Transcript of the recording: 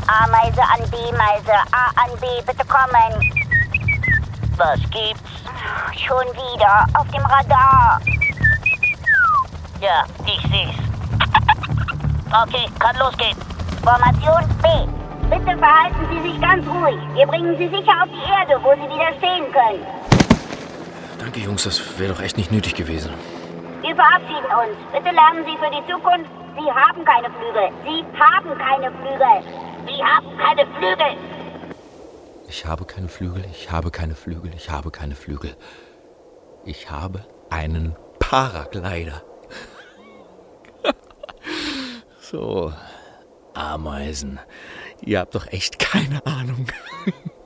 A-Meise an B-Meise, A an B, bitte kommen. Was gibt's? Schon wieder, auf dem Radar. Ja, ich seh's. Okay, kann losgehen. Formation B. Bitte verhalten Sie sich ganz ruhig. Wir bringen Sie sicher auf die Erde, wo Sie wieder stehen können. Danke, Jungs, das wäre doch echt nicht nötig gewesen. Wir verabschieden uns. Bitte lernen Sie für die Zukunft, Sie haben keine Flügel. Sie haben keine Flügel. Sie haben keine Flügel. Ich habe keine Flügel, ich habe keine Flügel, ich habe keine Flügel. Ich habe einen Paraglider. So, Ameisen. Ihr habt doch echt keine Ahnung.